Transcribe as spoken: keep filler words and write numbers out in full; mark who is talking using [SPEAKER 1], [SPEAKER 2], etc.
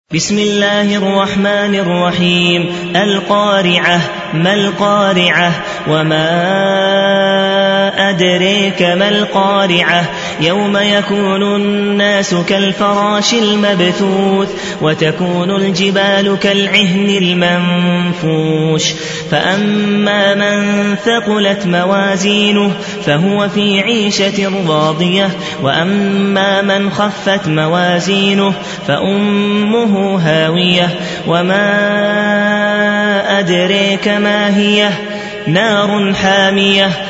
[SPEAKER 1] بسم الله الرحمن الرحيم. القارعة. ما القارعة؟ وما أدريك ما القارعة؟ يوم يكون الناس كالفراش المبثوث وتكون الجبال كالعهن المنفوش فأما من ثقلت موازينه فهو في عيشة راضية وأما من خفت موازينه فأمه هاوية وما أدريك ما هي؟ نار حامية